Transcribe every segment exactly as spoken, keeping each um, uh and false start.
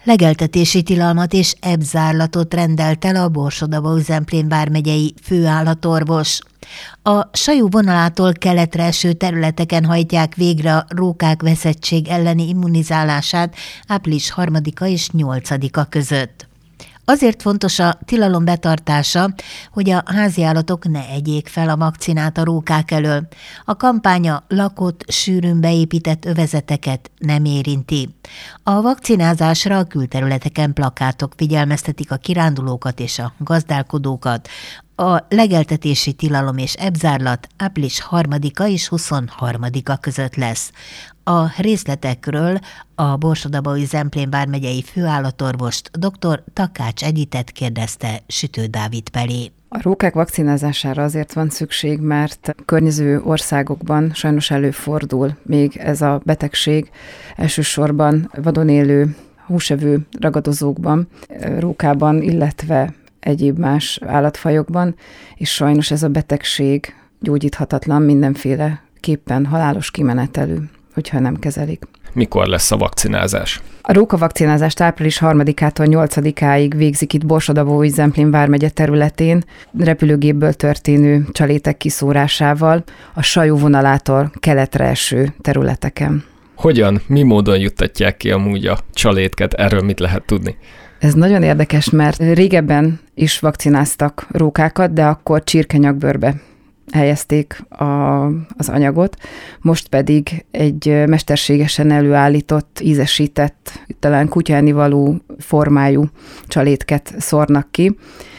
Legeltetési tilalmat és ebzárlatot rendelt el a Borsod-Abaúj-Zemplén vármegyei főállatorvos. A Sajó vonalától keletre eső területeken hajtják végre a rókák veszettség elleni immunizálását április harmadika és nyolcadika között. Azért fontos a tilalom betartása, hogy a háziállatok ne egyék fel a vakcinát a rókák elől. A kampány a lakott, sűrűn beépített övezeteket nem érinti. A vakcinázásra a külterületeken plakátok figyelmeztetik a kirándulókat és a gazdálkodókat. A legeltetési tilalom és ebzárlat április harmadika és huszonharmadika között lesz. A részletekről a Borsod-Abaúj-Zemplén vármegyei főállatorvost, dr. Takács Editet kérdezte Sütő Dávid Pelé. A rókák vakcinázására azért van szükség, mert környező országokban sajnos előfordul még ez a betegség, elsősorban vadon élő húsevő ragadozókban, rókában, illetve egyéb más állatfajokban, és sajnos ez a betegség gyógyíthatatlan, mindenféleképpen halálos kimenetelű, hogyha nem kezelik. Mikor lesz a vakcinázás? A rókavakcinázást április harmadikától nyolcadikáig végzik itt Borsod-Abaúj-Zemplén vármegye területén, repülőgépből történő csalétek kiszórásával, a Sajó vonalától keletre eső területeken. Hogyan, mi módon juttatják ki amúgy a csalétket? Erről mit lehet tudni? Ez nagyon érdekes, mert régebben is vakcináztak rókákat, de akkor csirkenyakbőrbe helyezték a, az anyagot, most pedig egy mesterségesen előállított, ízesített, talán kutyánivaló formájú csalétket szórnak ki,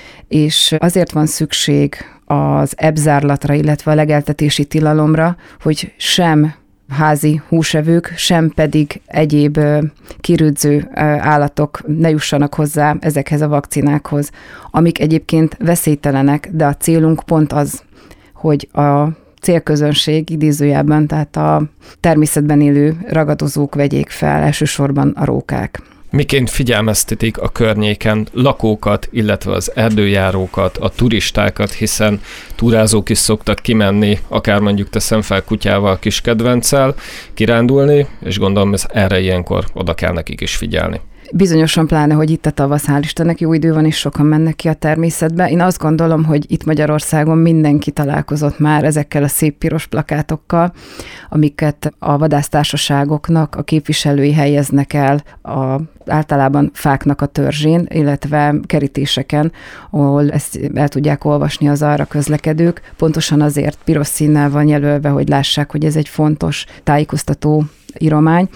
és azért van szükség az ebzárlatra, illetve a legeltetési tilalomra, hogy sem házi húsevők, sem pedig egyéb kirűdző állatok ne jussanak hozzá ezekhez a vakcinákhoz, amik egyébként veszélytelenek, de a célunk pont az, hogy a célközönség idézőjelben, tehát a természetben élő ragadozók vegyék fel, elsősorban a rókák. Miként figyelmeztetik a környéken lakókat, illetve az erdőjárókat, a turistákat, hiszen túrázók is szoktak kimenni, akár mondjuk teszem fel kutyával, kis kedvenccel, kirándulni, és gondolom, ez erre ilyenkor oda kell nekik is figyelni. Bizonyosan pláne, hogy itt a tavasz, hál' Istennek jó idő van, és sokan mennek ki a természetbe. Én azt gondolom, hogy itt Magyarországon mindenki találkozott már ezekkel a szép piros plakátokkal, amiket a vadásztársaságoknak a képviselői helyeznek el a általában fáknak a törzsén, illetve kerítéseken, ahol ezt el tudják olvasni az arra közlekedők. Pontosan azért piros színnel van jelölve, hogy lássák, hogy ez egy fontos tájékoztató íromány,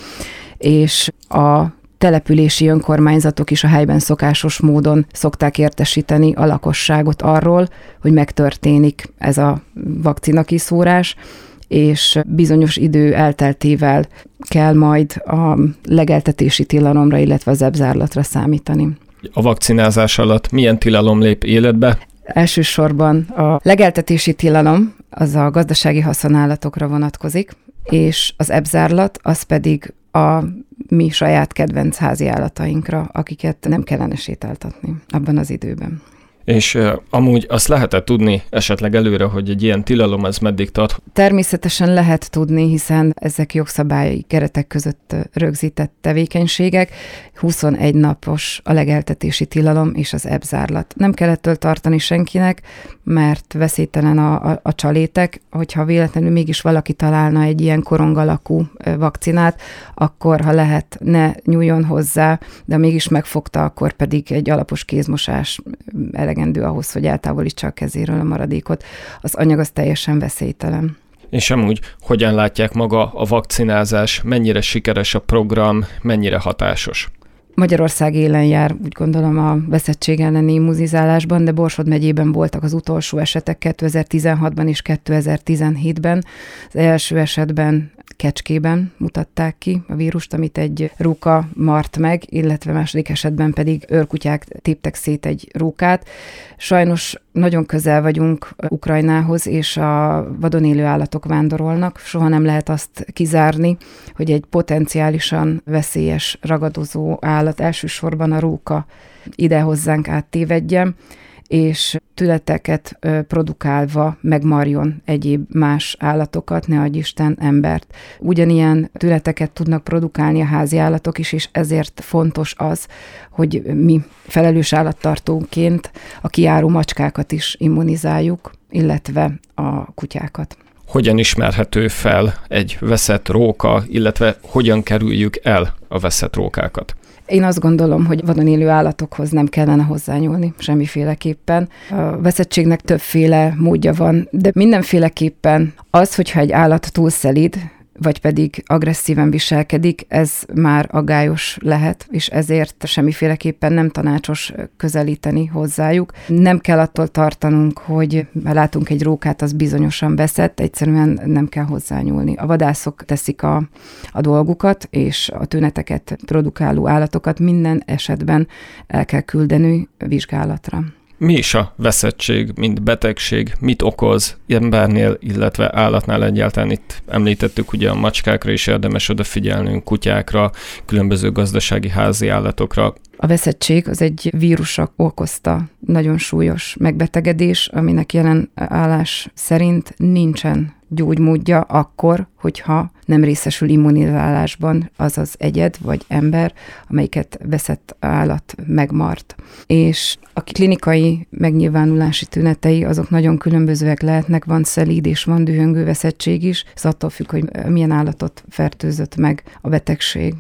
és a települési önkormányzatok is a helyben szokásos módon szokták értesíteni a lakosságot arról, hogy megtörténik ez a vakcinakiszórás, és bizonyos idő elteltével kell majd a legeltetési tilalomra, illetve az ebzárlatra számítani. A vakcinázás alatt milyen tilalom lép életbe? Elsősorban a legeltetési tilalom az a gazdasági haszonállatokra vonatkozik, és az ebzárlat az pedig a mi saját kedvenc házi állatainkra, akiket nem kellene sétáltatni abban az időben. És uh, amúgy azt lehet tudni esetleg előre, hogy egy ilyen tilalom ez meddig tart? Természetesen lehet tudni, hiszen ezek jogszabályi keretek között rögzített tevékenységek. huszonegy napos a legeltetési tilalom és az ebzárlat. Nem kell ettől tartani senkinek, mert veszélytelen a, a, a csalétek. Hogyha véletlenül mégis valaki találna egy ilyen korongalakú vakcinát, akkor ha lehet, ne nyúljon hozzá, de mégis megfogta, akkor pedig egy alapos kézmosás elegendő ahhoz, hogy eltávolítsa a kezéről a maradékot. Az anyag az teljesen veszélytelen. És amúgy hogyan látják maga a vakcinázás, mennyire sikeres a program, mennyire hatásos? Magyarország élen jár, úgy gondolom, a veszettség elleni immunizálásban, de Borsod megyében voltak az utolsó esetek kétezer-tizenhatban és kétezer-tizenhétben. Az első esetben Kecskében mutatták ki a vírust, amit egy róka mart meg, illetve második esetben pedig őrkutyák téptek szét egy rókát. Sajnos nagyon közel vagyunk Ukrajnához, és a vadon élő állatok vándorolnak. Soha nem lehet azt kizárni, hogy egy potenciálisan veszélyes ragadozó állat, elsősorban a róka ide hozzánk áttévedjen, és tüneteket produkálva megmarjon egyéb más állatokat, ne adj Isten embert. Ugyanilyen tüneteket tudnak produkálni a házi állatok is, és ezért fontos az, hogy mi felelős állattartóként a kijáró macskákat is immunizáljuk, illetve a kutyákat. Hogyan ismerhető fel egy veszett róka, illetve hogyan kerüljük el a veszett rókákat? Én azt gondolom, hogy vadon élő állatokhoz nem kellene hozzányúlni semmiféleképpen. A veszettségnek többféle módja van, de mindenféleképpen az, hogyha egy állat túl szelíd, vagy pedig agresszíven viselkedik, ez már aggályos lehet, és ezért semmiféleképpen nem tanácsos közelíteni hozzájuk. Nem kell attól tartanunk, hogy ha látunk egy rókát, az bizonyosan veszett, egyszerűen nem kell hozzányúlni. A vadászok teszik a, a dolgukat, és a tüneteket produkáló állatokat minden esetben el kell küldeni vizsgálatra. Mi is a veszettség, mint betegség, mit okoz embernél, illetve állatnál egyáltalán? Itt említettük, ugye a macskákra is érdemes odafigyelnünk, kutyákra, különböző gazdasági házi állatokra. A veszettség az egy vírusok okozta nagyon súlyos megbetegedés, aminek jelen állás szerint nincsen gyógymódja akkor, hogyha nem részesül immunizálásban az az egyed vagy ember, amelyiket veszett állat megmart. És a klinikai megnyilvánulási tünetei azok nagyon különbözőek lehetnek, van szelíd és van dühöngő veszettség is, ez attól függ, hogy milyen állatot fertőzött meg a betegség.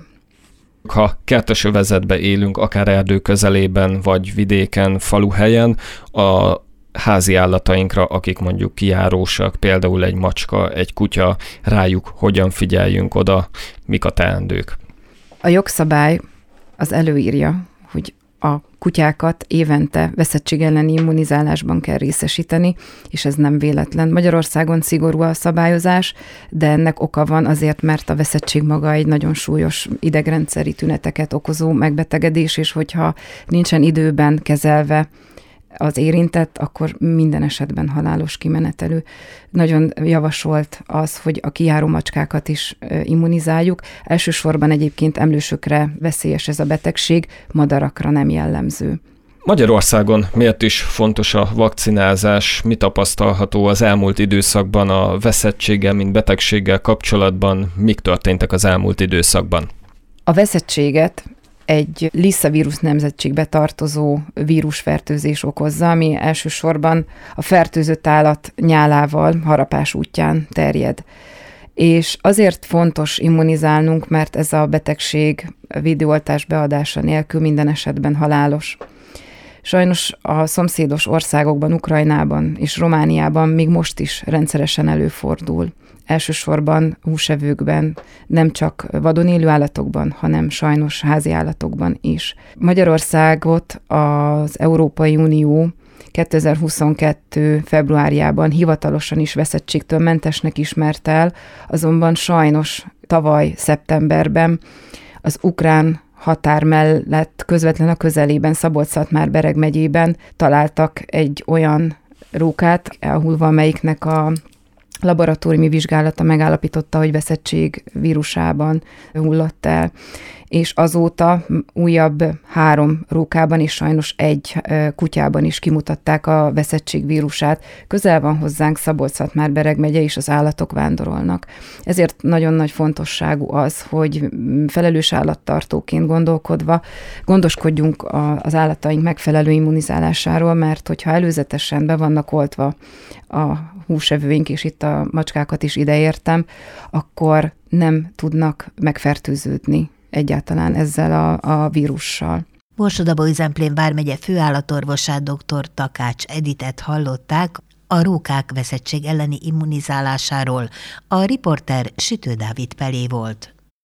Ha kertesövezetben élünk, akár erdő közelében, vagy vidéken, faluhelyen, a házi állatainkra, akik mondjuk kijárósak, például egy macska, egy kutya, rájuk hogyan figyeljünk oda, mik a teendők? A jogszabály az előírja, hogy a kutyákat évente veszettség elleni immunizálásban kell részesíteni, és ez nem véletlen. Magyarországon szigorú a szabályozás, de ennek oka van azért, mert a veszettség maga egy nagyon súlyos idegrendszeri tüneteket okozó megbetegedés, és hogyha nincsen időben kezelve az érintett, akkor minden esetben halálos kimenetelő. Nagyon javasolt az, hogy a kijáró macskákat is immunizáljuk. Elsősorban egyébként emlősökre veszélyes ez a betegség, madarakra nem jellemző. Magyarországon miért is fontos a vakcinázás? Mi tapasztalható az elmúlt időszakban a veszettséggel, mint betegséggel kapcsolatban? Mik történtek az elmúlt időszakban? A veszettséget egy Lissa-vírus nemzetségbe tartozó vírusfertőzés okozza, ami elsősorban a fertőzött állat nyálával, harapás útján terjed. És azért fontos immunizálnunk, mert ez a betegség védőoltás beadása nélkül minden esetben halálos. Sajnos a szomszédos országokban, Ukrajnában és Romániában még most is rendszeresen előfordul. Elsősorban húsevőkben, nem csak vadon élő állatokban, hanem sajnos házi állatokban is. Magyarországot az Európai Unió kétezer-huszonkettő februárjában hivatalosan is veszettségtől mentesnek ismert el, azonban sajnos tavaly szeptemberben az ukrán határ mellett közvetlen a közelében, Szabolcs-Szatmár-Bereg megyében találtak egy olyan rókát elhullva, amelyiknek a laboratóriumi vizsgálata megállapította, hogy veszettség vírusában hullott el, és azóta újabb három rókában és sajnos egy kutyában is kimutatták a veszettség vírusát. Közel van hozzánk Szabolcs-Szatmár-Bereg megye, és az állatok vándorolnak. Ezért nagyon nagy fontosságú az, hogy felelős állattartóként gondolkodva gondoskodjunk az állataink megfelelő immunizálásáról, mert hogyha előzetesen be vannak oltva a húsevőink, és itt a macskákat is ideértem, akkor nem tudnak megfertőződni egyáltalán ezzel a, a vírussal. Borsod-Abaúj-Zemplén vármegye főállatorvosát, dr. Takács Editet hallották a rókák veszettség elleni immunizálásáról. A riporter Sütő Dávid Pelé volt.